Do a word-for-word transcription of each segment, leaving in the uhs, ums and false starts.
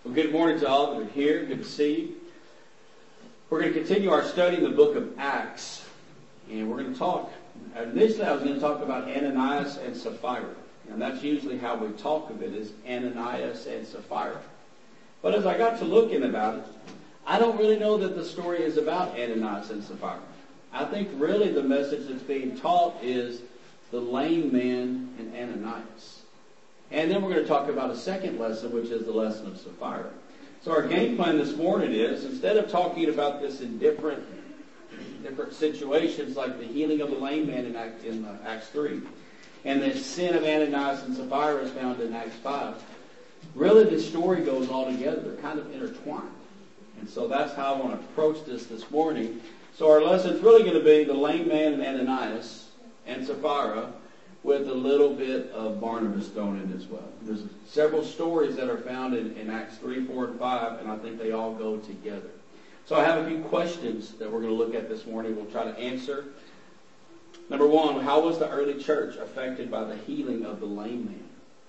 Well, good morning to all that are here. Good to see you. We're going to continue our study in the book of Acts. And we're going to talk, initially I was going to talk about Ananias and Sapphira. And that's usually how we talk of it, is Ananias and Sapphira. But as I got to looking about it, I don't really know that the story is about Ananias and Sapphira. I think really the message that's being taught is the lame man and Ananias. And then we're going to talk about a second lesson, which is the lesson of Sapphira. So our game plan this morning is, instead of talking about this in different different situations, like the healing of the lame man in, Act, in uh, Acts three, and the sin of Ananias and Sapphira is found in Acts five, really the story goes all together. They're kind of intertwined. And so that's how I want to approach this this morning. So our lesson is really going to be the lame man and Ananias and Sapphira, with a little bit of Barnabas thrown in as well. There's several stories that are found in, in Acts three, four, and five, and I think they all go together. So I have a few questions that we're going to look at this morning. We'll try to answer. Number one, how was the early church affected by the healing of the lame man?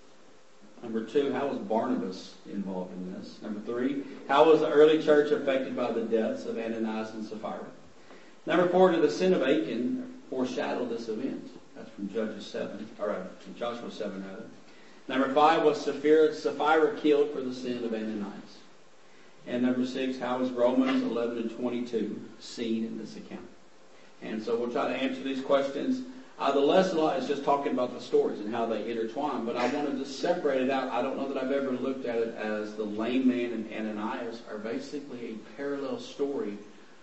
Number two, how was Barnabas involved in this? Number three, how was the early church affected by the deaths of Ananias and Sapphira? Number four, did the sin of Achan foreshadow this event? That's from Judges seven, or uh, from Joshua seven, rather. Number five, was Sapphira, Sapphira killed for the sin of Ananias? And number six, how is Romans eleven and twenty-two seen in this account? And so we'll try to answer these questions. Uh, the lesson is just talking about the stories and how they intertwine, but I wanted to separate it out. I don't know that I've ever looked at it as the lame man and Ananias are basically a parallel story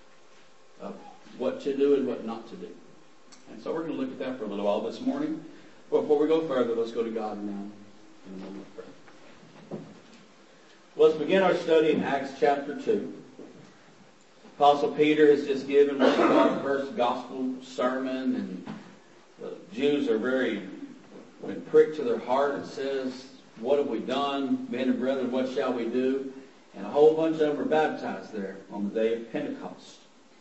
of what to do and what not to do. And so we're going to look at that for a little while this morning. But before we go further, let's go to God now in a moment of prayer. Let's begin our study in Acts chapter two. Apostle Peter has just given what we call the first gospel sermon, and the Jews are very when pricked to their heart. It says, "What have we done? Men and brethren, what shall we do?" And a whole bunch of them were baptized there on the day of Pentecost.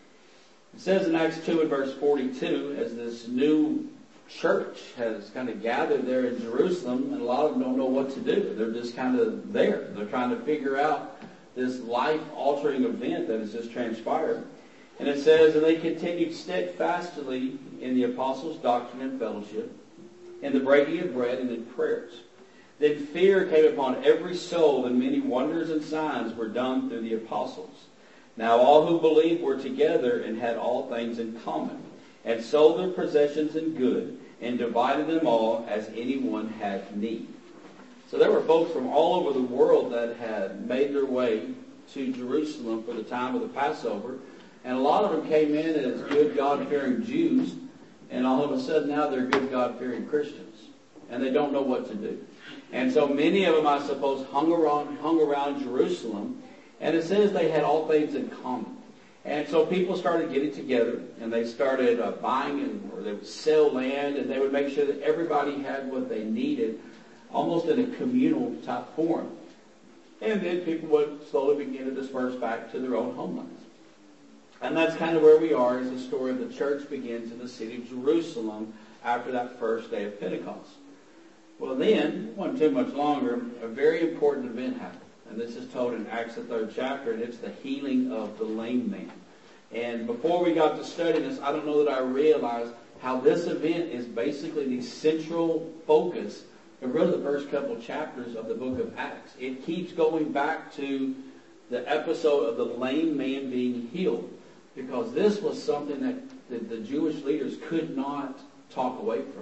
It says in Acts two and verse forty-two, as this new church has kind of gathered there in Jerusalem, and a lot of them don't know what to do. They're just kind of there. They're trying to figure out this life-altering event that has just transpired. And it says, and they continued steadfastly in the apostles' doctrine and fellowship, in the breaking of bread and in prayers. Then fear came upon every soul, and many wonders and signs were done through the apostles. Now all who believed were together and had all things in common, and sold their possessions and good, and divided them all as anyone had need. So there were folks from all over the world that had made their way to Jerusalem for the time of the Passover, and a lot of them came in as good God-fearing Jews, and all of a sudden now they're good God-fearing Christians, and they don't know what to do. And so many of them, I suppose, hung around, hung around Jerusalem. And it says they had all things in common. And so people started getting together, and they started uh, buying, and, or they would sell land, and they would make sure that everybody had what they needed, almost in a communal type form. And then people would slowly begin to disperse back to their own homelands. And that's kind of where we are as the story of the church begins in the city of Jerusalem after that first day of Pentecost. Well then, it wasn't too much longer, a very important event happened. And this is told in Acts the third chapter, and it's the healing of the lame man. And before we got to study this, I don't know that I realized how this event is basically the central focus of really the first couple of chapters of the book of Acts. It keeps going back to the episode of the lame man being healed, because this was something that the, the Jewish leaders could not talk away from.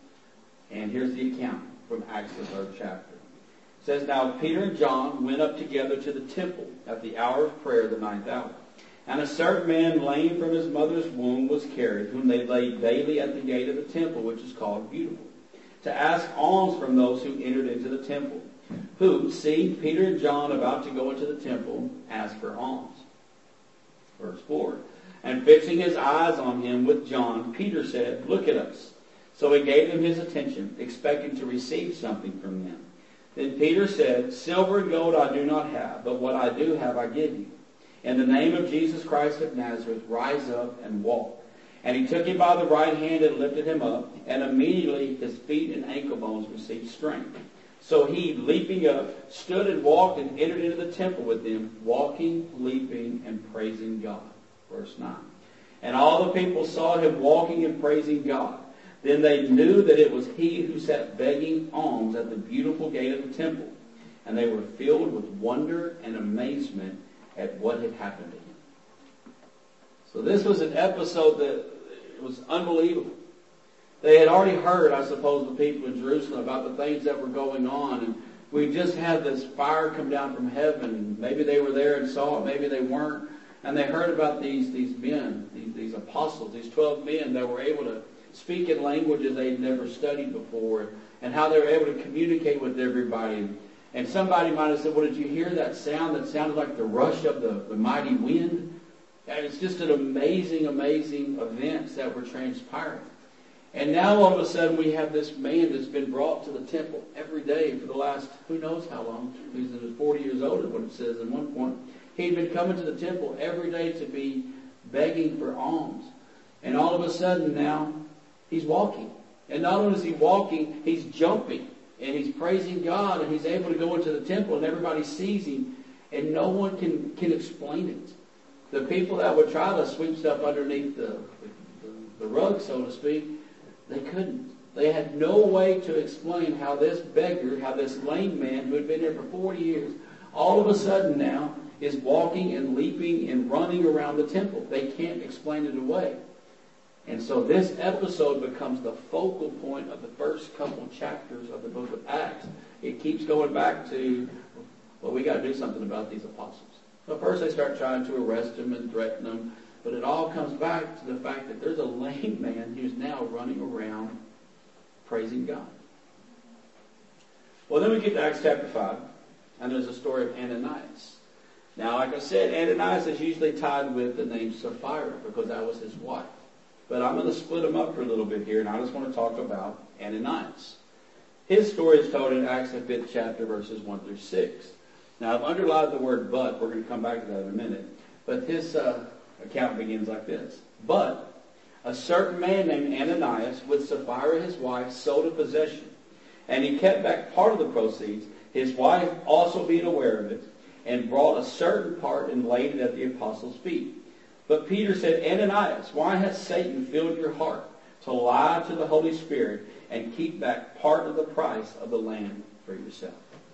And here's the account from Acts the third chapter. It says, now Peter and John went up together to the temple at the hour of prayer, the ninth hour. And a certain man lame from his mother's womb was carried, whom they laid daily at the gate of the temple, which is called Beautiful, to ask alms from those who entered into the temple, who, seeing Peter and John about to go into the temple, asked for alms. Verse four. And fixing his eyes on him with John, Peter said, look at us. So he gave them his attention, expecting to receive something from them. Then Peter said, silver and gold I do not have, but what I do have I give you. In the name of Jesus Christ of Nazareth, rise up and walk. And he took him by the right hand and lifted him up, and immediately his feet and ankle bones received strength. So he, leaping up, stood and walked and entered into the temple with them, walking, leaping, and praising God. Verse nine. And all the people saw him walking and praising God. Then they knew that it was he who sat begging alms at the beautiful gate of the temple. And they were filled with wonder and amazement at what had happened to him. So this was an episode that was unbelievable. They had already heard, I suppose, the people in Jerusalem about the things that were going on. And we just had this fire come down from heaven. Maybe they were there and saw it. Maybe they weren't. And they heard about these, these men, these, these apostles, these twelve men that were able to speak in languages they'd never studied before, and how they were able to communicate with everybody. And somebody might have said, well, did you hear that sound that sounded like the rush of the, the mighty wind? And it's just an amazing, amazing events that were transpiring. And now all of a sudden we have this man that's been brought to the temple every day for the last, who knows how long. He's forty years old is what it says at one point. He'd been coming to the temple every day to be begging for alms. And all of a sudden now he's walking. And not only is he walking, he's jumping. And he's praising God. And he's able to go into the temple and everybody sees him. And no one can, can explain it. The people that would try to sweep stuff underneath the, the, the rug, so to speak, they couldn't. They had no way to explain how this beggar, how this lame man who had been there for forty years, all of a sudden now is walking and leaping and running around the temple. They can't explain it away. And so this episode becomes the focal point of the first couple chapters of the book of Acts. It keeps going back to, well, we got to do something about these apostles. So first they start trying to arrest them and threaten them. But it all comes back to the fact that there's a lame man who's now running around praising God. Well, then we get to Acts chapter five, and there's a story of Ananias. Now, like I said, Ananias is usually tied with the name Sapphira because that was his wife. But I'm going to split them up for a little bit here, and I just want to talk about Ananias. His story is told in Acts the fifth chapter, verses one through six. Now, I've underlined the word but. We're going to come back to that in a minute. But his uh, account begins like this. But a certain man named Ananias, with Sapphira his wife, sold a possession. And he kept back part of the proceeds, his wife also being aware of it, and brought a certain part and laid it at the apostles' feet. But Peter said, Ananias, why has Satan filled your heart to lie to the Holy Spirit and keep back part of the price of the land for yourself?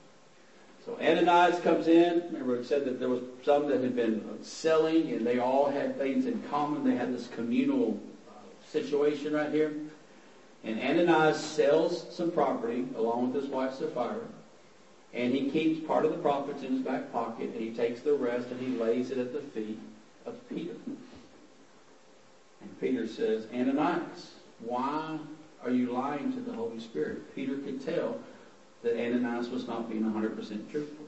So Ananias comes in. Remember it said that there was some that had been selling and they all had things in common. They had this communal situation right here. And Ananias sells some property along with his wife Sapphira. And he keeps part of the profits in his back pocket and he takes the rest and he lays it at the feet of Peter. And Peter says, Ananias, why are you lying to the Holy Spirit? Peter could tell that Ananias was not being one hundred percent truthful.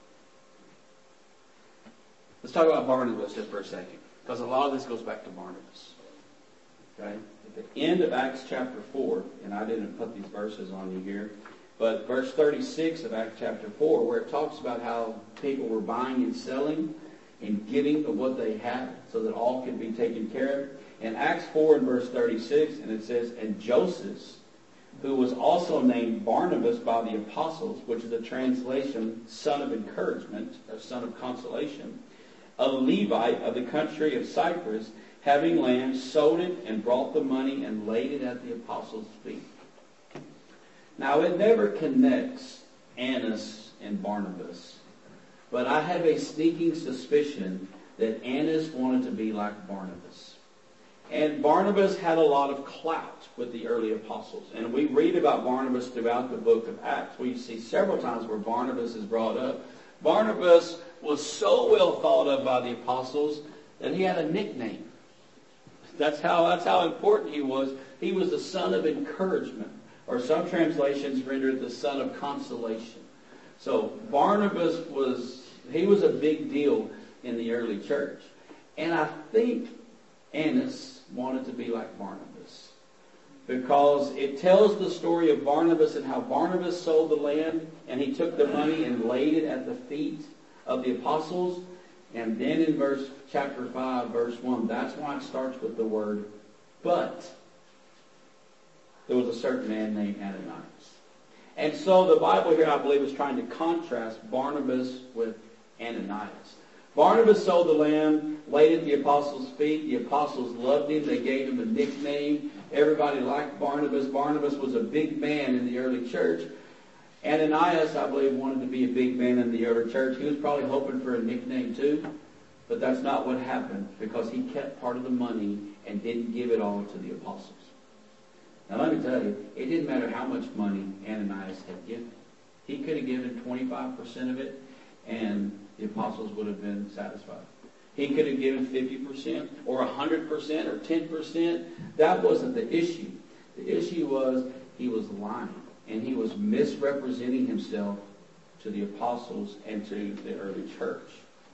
Let's talk about Barnabas just for a second, because a lot of this goes back to Barnabas. Okay? At the end of Acts chapter four, and I didn't put these verses on you here, but verse thirty-six of Acts chapter four, where it talks about how people were buying and selling and giving of what they had so that all could be taken care of. In Acts four and verse thirty-six, and it says, and Joseph, who was also named Barnabas by the apostles, which is a translation, son of encouragement, or son of consolation, a Levite of the country of Cyprus, having land, sold it and brought the money and laid it at the apostles' feet. Now it never connects Annas and Barnabas, but I have a sneaking suspicion that Annas wanted to be like Barnabas. And Barnabas had a lot of clout with the early apostles. And we read about Barnabas throughout the book of Acts. We see several times where Barnabas is brought up. Barnabas was so well thought of by the apostles that he had a nickname. That's how, that's how important he was. He was the son of encouragement. Or some translations render it the son of consolation. So Barnabas was, he was a big deal in the early church. And I think Annas wanted to be like Barnabas, because it tells the story of Barnabas and how Barnabas sold the land and he took the money and laid it at the feet of the apostles. And then in verse chapter five, verse one, that's why it starts with the word but. There was a certain man named Ananias. And so the Bible here, I believe, is trying to contrast Barnabas with Ananias. Barnabas sold the land, laid at the apostles' feet. The apostles loved him. They gave him a nickname. Everybody liked Barnabas. Barnabas was a big man in the early church. Ananias, I believe, wanted to be a big man in the early church. He was probably hoping for a nickname too. But that's not what happened, because he kept part of the money and didn't give it all to the apostles. Now let me tell you, it didn't matter how much money Ananias had given. He could have given twenty-five percent of it, and the apostles would have been satisfied. He could have given fifty percent or one hundred percent or ten percent. That wasn't the issue. The issue was he was lying, and he was misrepresenting himself to the apostles and to the early church.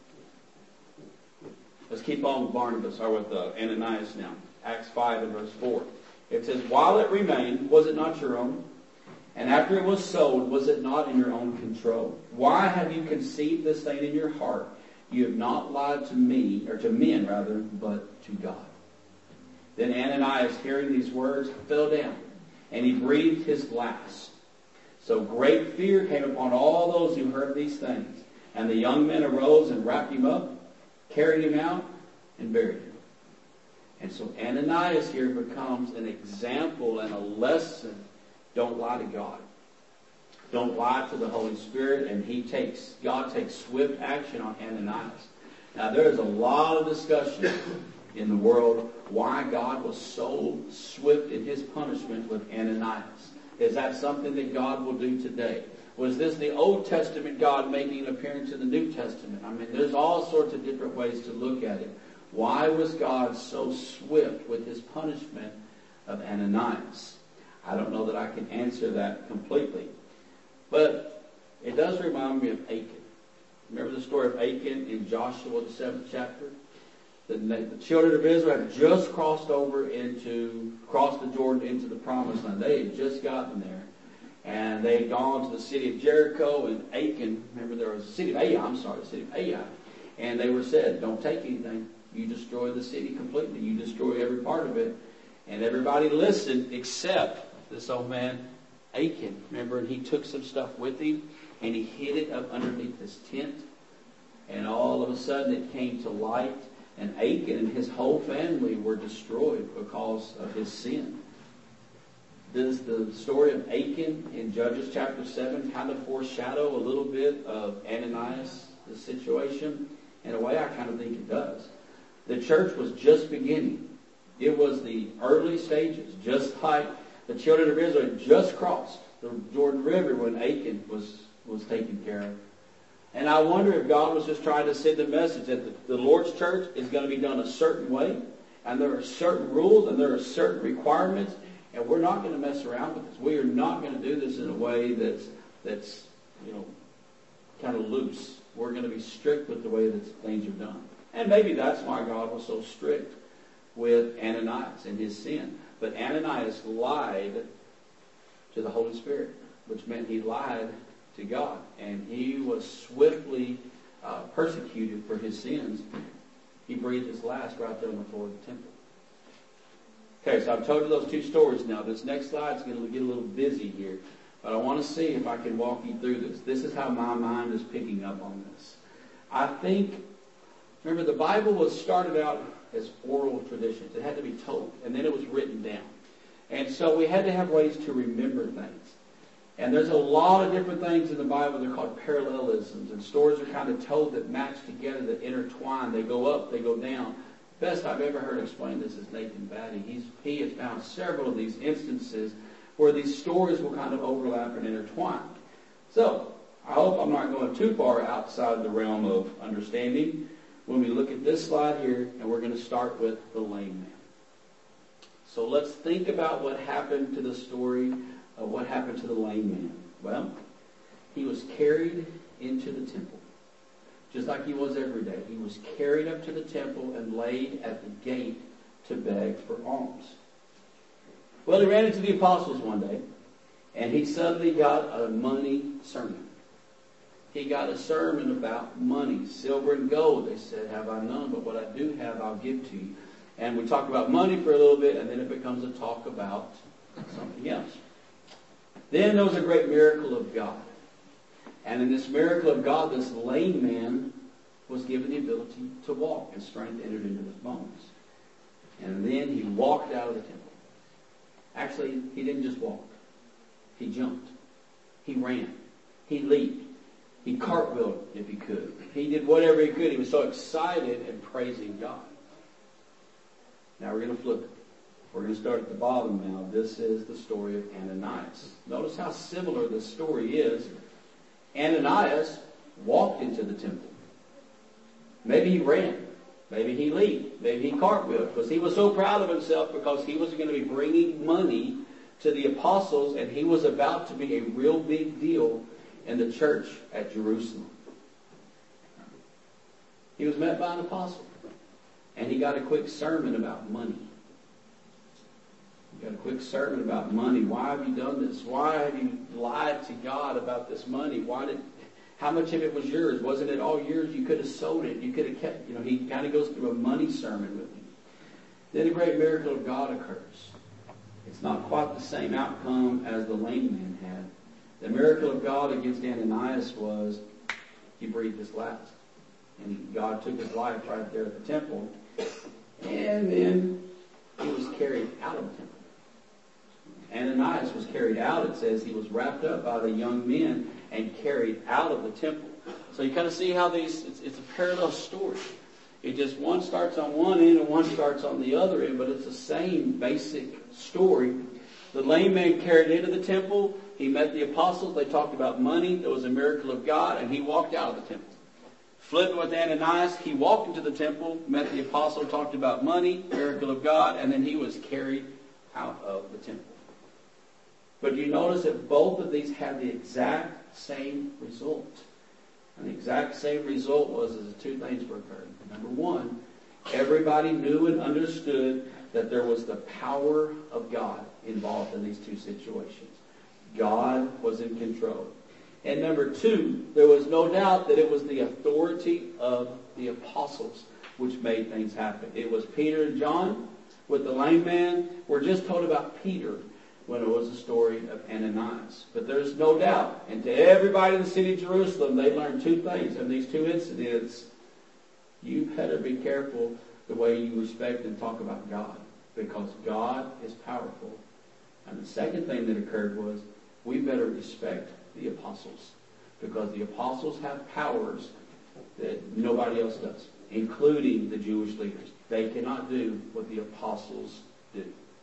Let's keep on with Barnabas, or with uh, Ananias now. Acts five and verse four. It says, while it remained, was it not your own? And after it was sold, was it not in your own control? Why have you conceived this thing in your heart? You have not lied to me, or to men rather, but to God. Then Ananias, hearing these words, fell down, and he breathed his last. So great fear came upon all those who heard these things. And the young men arose and wrapped him up, carried him out, and buried him. And so Ananias here becomes an example and a lesson. Don't lie to God. Don't lie to the Holy Spirit. And he takes, God takes swift action on Ananias. Now there's a lot of discussion in the world why God was so swift in his punishment with Ananias. Is that something that God will do today? Was this the Old Testament God making an appearance in the New Testament? I mean, there's all sorts of different ways to look at it. Why was God so swift with his punishment of Ananias? I don't know that I can answer that completely. But it does remind me of Achan. Remember the story of Achan in Joshua, the seventh chapter? The, the children of Israel had just crossed over into, crossed the Jordan into the promised land. They had just gotten there. And they had gone to the city of Jericho, and Achan, remember there was a city of Ai, I'm sorry, the city of Ai. And they were said, don't take anything. You destroy the city completely. You destroy every part of it. And everybody listened except this old man, Achan. Remember, and he took some stuff with him, and he hid it up underneath his tent. And all of a sudden it came to light, and Achan and his whole family were destroyed because of his sin. Does the story of Achan in Judges chapter seven kind of foreshadow a little bit of Ananias' the situation? In a way, I kind of think it does. The church was just beginning. It was the early stages, just like the children of Israel just crossed the Jordan River when Achan was, was taken care of. And I wonder if God was just trying to send a message that the, the Lord's church is going to be done a certain way, and there are certain rules, and there are certain requirements, and we're not going to mess around with this. We are not going to do this in a way that's, that's you know, kind of loose. We're going to be strict with the way that things are done. And maybe that's why God was so strict with Ananias and his sin. But Ananias lied to the Holy Spirit, which meant he lied to God. And he was swiftly uh, persecuted for his sins. He breathed his last right there on the floor of the temple. Okay, so I've told you those two stories now. This next slide is going to get a little busy here. But I want to see if I can walk you through this. This is how my mind is picking up on this. I think, remember, the Bible was started out as oral traditions. It had to be told, and then it was written down. And so we had to have ways to remember things. And there's a lot of different things in the Bible. They're called parallelisms, and stories are kind of told that match together, that intertwine. They go up, they go down. The best I've ever heard explain this is Nathan Batty. He's, he has found several of these instances where these stories will kind of overlap and intertwine. So, I hope I'm not going too far outside the realm of understanding when we look at this slide here, and we're going to start with the lame man. So let's think about what happened to the story of what happened to the lame man. Well, he was carried into the temple, just like he was every day. He was carried up to the temple and laid at the gate to beg for alms. Well, he ran into the apostles one day, and he suddenly got a money sermon. He got a sermon about money, silver and gold. They said, have I none, but what I do have I'll give to you. And we talk about money for a little bit, and then it becomes a talk about something else. Then there was a great miracle of God. And in this miracle of God, this lame man was given the ability to walk, and strength entered into his bones. And then he walked out of the temple. Actually, he didn't just walk. He jumped. He ran. He leaped. He cartwheeled if he could. He did whatever he could. He was so excited and praising God. Now we're going to flip it. We're going to start at the bottom now. This is the story of Ananias. Notice how similar this story is. Ananias walked into the temple. Maybe he ran. Maybe he leaped. Maybe he cartwheeled. Because he was so proud of himself because he was going to be bringing money to the apostles, and he was about to be a real big deal in the church at Jerusalem. He was met by an apostle, and he got a quick sermon about money. He got a quick sermon about money. Why have you done this? Why have you lied to God about this money? Why did? How much of it was yours? Wasn't it all yours? You could have sold it. You could have kept. You know, he kind of goes through a money sermon with him. Then a great miracle of God occurs. It's not quite the same outcome as the lame man had. The miracle of God against Ananias was he breathed his last. And God took his life right there at the temple. And then he was carried out of the temple. Ananias was carried out. It says he was wrapped up by the young men and carried out of the temple. So you kind of see how these, it's, it's a parallel story. It just, one starts on one end and one starts on the other end, but it's the same basic story. The lame man carried into the temple. He met the apostles. They talked about money. There was a miracle of God, and he walked out of the temple. Flipping with Ananias, he walked into the temple, met the apostle, talked about money, miracle of God, and then he was carried out of the temple. But you notice that both of these had the exact same result. And the exact same result was that two things were occurring. Number one, everybody knew and understood that there was the power of God involved in these two situations. God was in control. And number two, there was no doubt that it was the authority of the apostles which made things happen. It was Peter and John with the lame man. We're just told about Peter when it was the story of Ananias. But there's no doubt, and to everybody in the city of Jerusalem, they learned two things in these two incidents. You better be careful the way you respect and talk about God, because God is powerful. And the second thing that occurred was, we better respect the apostles, because the apostles have powers that nobody else does, including the Jewish leaders. They cannot do what the apostles do.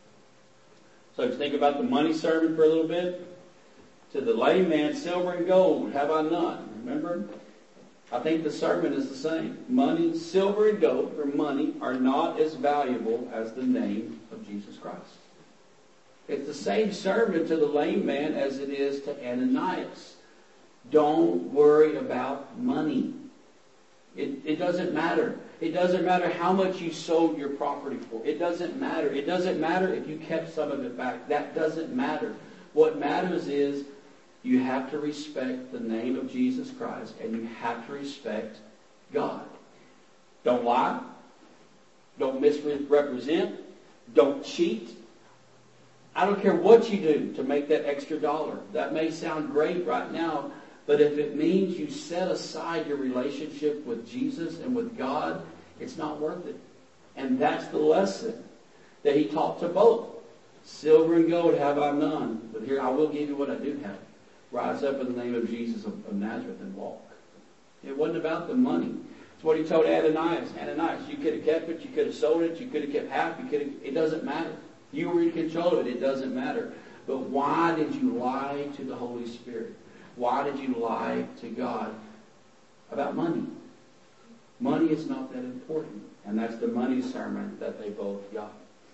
So if you think about the money sermon for a little bit, to the lame man, silver and gold have I none. Remember? I think the sermon is the same. Money, silver and gold, or money, are not as valuable as the name of Jesus Christ. It's the same sermon to the lame man as it is to Ananias. Don't worry about money. It, it doesn't matter. It doesn't matter how much you sold your property for. It doesn't matter. It doesn't matter if you kept some of it back. That doesn't matter. What matters is you have to respect the name of Jesus Christ, and you have to respect God. Don't lie. Don't misrepresent. Don't cheat. I don't care what you do to make that extra dollar. That may sound great right now, but if it means you set aside your relationship with Jesus and with God, it's not worth it. And that's the lesson that he taught to both. Silver and gold have I none, but here I will give you what I do have. Rise up in the name of Jesus of, of Nazareth and walk. It wasn't about the money. It's what he told Ananias. Ananias, you could have kept it, you could have sold it, you could have kept half, you could have, it doesn't matter. You were in control of it, it doesn't matter. But why did you lie to the Holy Spirit? Why did you lie to God about money? Money is not that important. And that's the money sermon that they both got.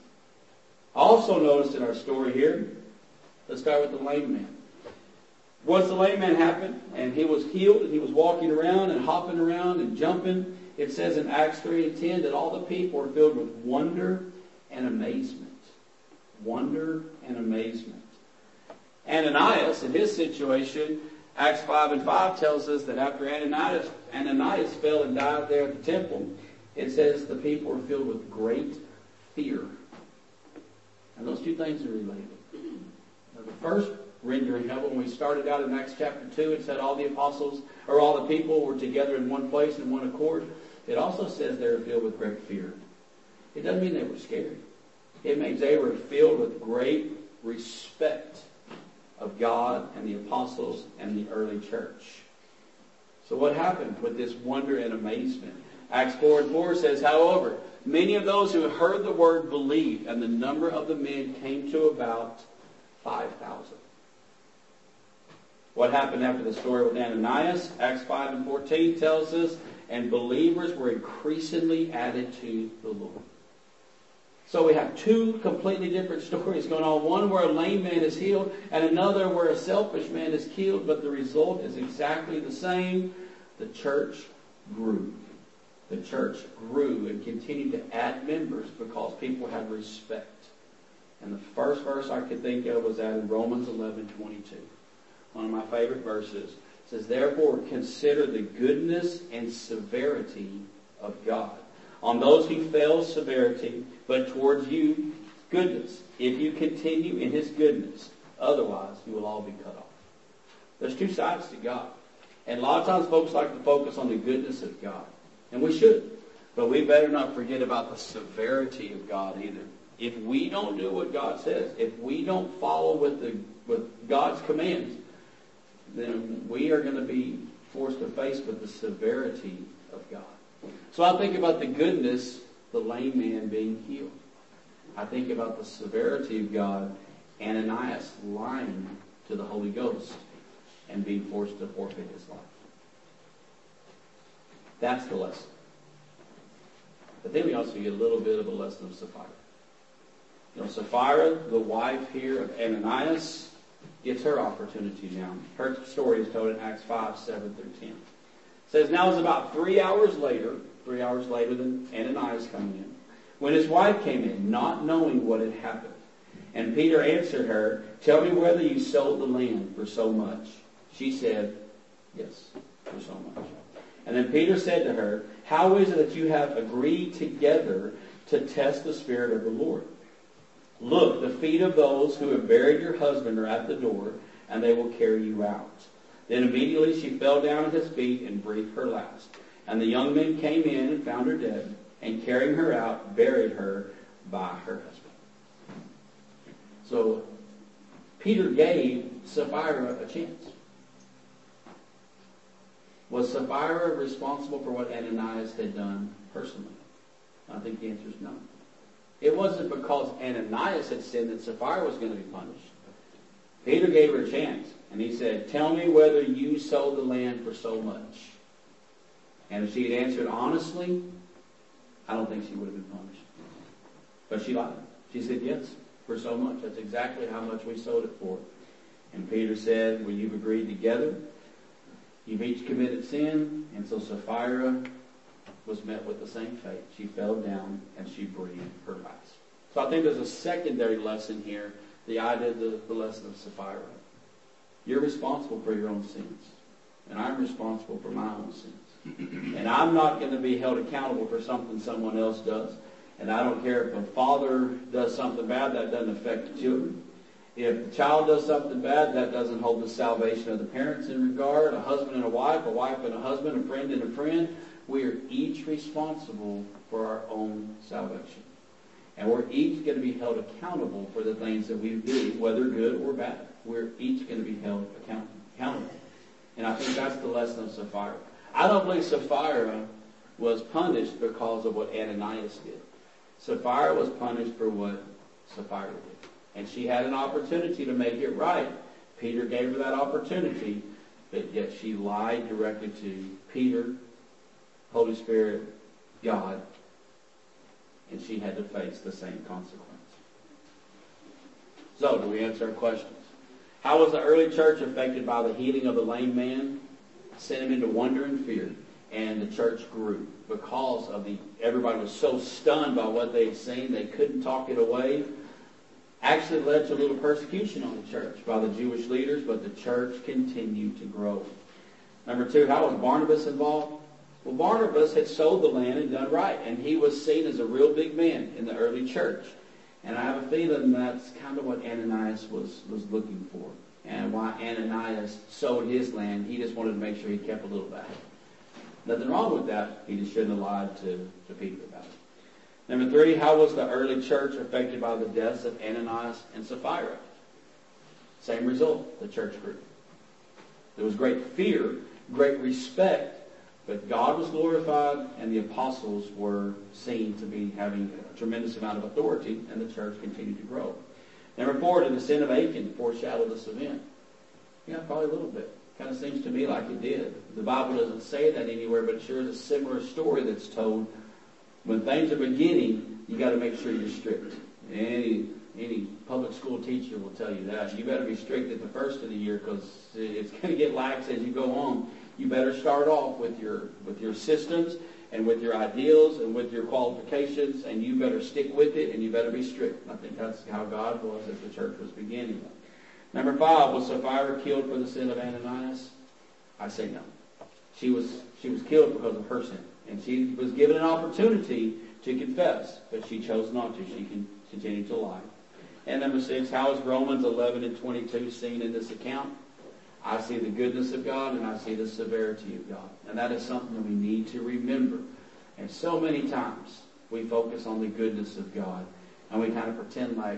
Also notice in our story here, let's start with the lame man. Once the lame man happened, and he was healed, and he was walking around and hopping around and jumping, it says in Acts three and ten that all the people were filled with wonder and amazement. Wonder and amazement. Ananias, in his situation, Acts five and five tells us that after Ananias, Ananias fell and died there at the temple, it says the people were filled with great fear. And those two things are related. Now, the first rendering of it. When we started out in Acts chapter two, it said all the apostles, or all the people were together in one place in one accord. It also says they were filled with great fear. It doesn't mean they were scared. It means they were filled with great respect of God and the apostles and the early church. So what happened with this wonder and amazement? Acts four and four says, however, many of those who heard the word believed, and the number of the men came to about five thousand. What happened after the story with Ananias? Acts five and fourteen tells us, and believers were increasingly added to the Lord. So we have two completely different stories going on. One where a lame man is healed, and another where a selfish man is killed, but the result is exactly the same. The church grew. The church grew and continued to add members because people had respect. And the first verse I could think of was that in Romans eleven twenty-two. One of my favorite verses. It says, therefore consider the goodness and severity of God. On those he fell severity, but towards you goodness, if you continue in his goodness. Otherwise, you will all be cut off. There's two sides to God. And a lot of times folks like to focus on the goodness of God. And we should. But we better not forget about the severity of God either. If we don't do what God says, if we don't follow with the with God's commands, then we are going to be forced to face with the severity of God. So I think about the goodness, the lame man being healed. I think about the severity of God, Ananias lying to the Holy Ghost and being forced to forfeit his life. That's the lesson. But then we also get a little bit of a lesson of Sapphira. You know, Sapphira, the wife here of Ananias, gets her opportunity now. Her story is told in Acts five, seven through ten. It says, now it was about three hours later, three hours later than Ananias coming in, when his wife came in, not knowing what had happened. And Peter answered her, tell me whether you sold the land for so much. She said, yes, for so much. And then Peter said to her, how is it that you have agreed together to test the Spirit of the Lord? Look, the feet of those who have buried your husband are at the door, and they will carry you out. Then immediately she fell down at his feet and breathed her last. And the young men came in and found her dead, and carrying her out, buried her by her husband. So Peter gave Sapphira a chance. Was Sapphira responsible for what Ananias had done personally? I think the answer is no. It wasn't because Ananias had sinned that Sapphira was going to be punished. Peter gave her a chance, and he said, tell me whether you sold the land for so much. And if she had answered honestly, I don't think she would have been punished. But she lied. She said, yes, for so much. That's exactly how much we sold it for. And Peter said, well, you've agreed together. You've each committed sin. And so Sapphira was met with the same fate. She fell down and she breathed her last. So I think there's a secondary lesson here, the idea of the, the lesson of Sapphira. You're responsible for your own sins. And I'm responsible for my own sins. And I'm not going to be held accountable for something someone else does. And I don't care if a father does something bad, that doesn't affect the children. If the child does something bad, that doesn't hold the salvation of the parents in regard. A husband and a wife, a wife and a husband, a friend and a friend. We are each responsible for our own salvation. And we're each going to be held accountable for the things that we do, whether good or bad. We're each going to be held account- accountable. And I think that's the lesson of Sapphira. I don't believe Sapphira was punished because of what Ananias did. Sapphira was punished for what Sapphira did. And she had an opportunity to make it right. Peter gave her that opportunity, but yet she lied directly to Peter, Holy Spirit, God, and she had to face the same consequence. So, do we answer our questions? How was the early church affected by the healing of the lame man? Sent him into wonder and fear, and the church grew because of the. Everybody was so stunned by what they had seen, they couldn't talk it away. Actually led to a little persecution on the church by the Jewish leaders, but the church continued to grow. Number two, how was Barnabas involved? Well, Barnabas had sold the land and done right, and he was seen as a real big man in the early church. And I have a feeling that's kind of what Ananias was, was looking for. and why Ananias sold his land. He just wanted to make sure he kept a little back. Nothing wrong with that. He just shouldn't have lied to, to people about it. Number three, how was the early church affected by the deaths of Ananias and Sapphira? Same result, the church grew. There was great fear, great respect, but God was glorified and the apostles were seen to be having a tremendous amount of authority, and the church continued to grow. Number four, did the sin of Achan foreshadow this event? Yeah, probably a little bit. Kind of seems to me like it did. The Bible doesn't say that anywhere, but it sure is a similar story that's told. When things are beginning, you got to make sure you're strict. Any any public school teacher will tell you that. You better be strict at the first of the year because it's going to get lax as you go on. You better start off with your with your systems and with your ideals and with your qualifications, and you better stick with it, and you better be strict. I think that's how God was as the church was beginning. Number five, was Sapphira killed for the sin of Ananias? I say no. She was she was killed because of her sin. And she was given an opportunity to confess, but she chose not to. She can continue to lie. And number six, how is Romans eleven and twenty-two seen in this account? I see the goodness of God and I see the severity of God. And that is something that we need to remember. And so many times we focus on the goodness of God and we kind of pretend like,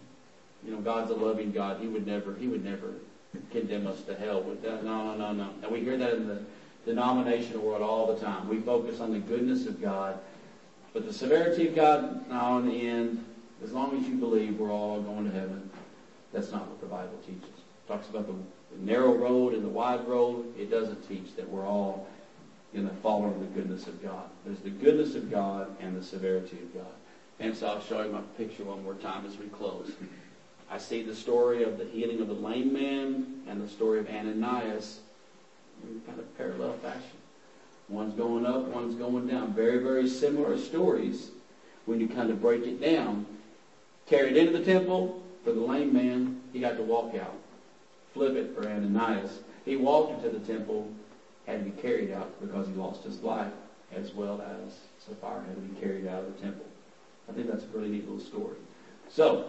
you know, God's a loving God. He would never, he would never condemn us to hell with that. No, no, no, no. And we hear that in the denominational world all the time. We focus on the goodness of God, but the severity of God, now in the end, as long as you believe we're all going to heaven, that's not what the Bible teaches. It talks about the, the narrow road and the wide road. It doesn't teach that we're all going to follow the goodness of God. There's the goodness of God and the severity of God. And so I'll show you my picture one more time as we close. I see the story of the healing of the lame man and the story of Ananias in kind of parallel fashion. One's going up, one's going down. Very, very similar stories when you kind of break it down. Carried into the temple for the lame man, he got to walk out. Flip it for Ananias. He walked into the temple, had to be carried out because he lost his life, as well as Sapphira had to be carried out of the temple. I think that's a pretty neat little story. So,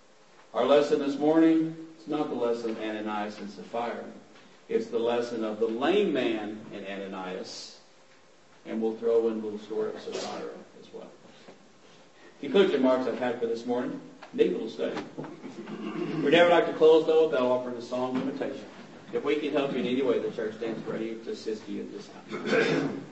our lesson this morning, it's not the lesson of Ananias and Sapphira. It's the lesson of the lame man and Ananias. And we'll throw in a little story of Sapphira as well. If you click the marks I've had for this morning, neat little study. We'd never like to close, though, without offering a song of invitation. If we can help you in any way, the church stands ready to assist you at this time.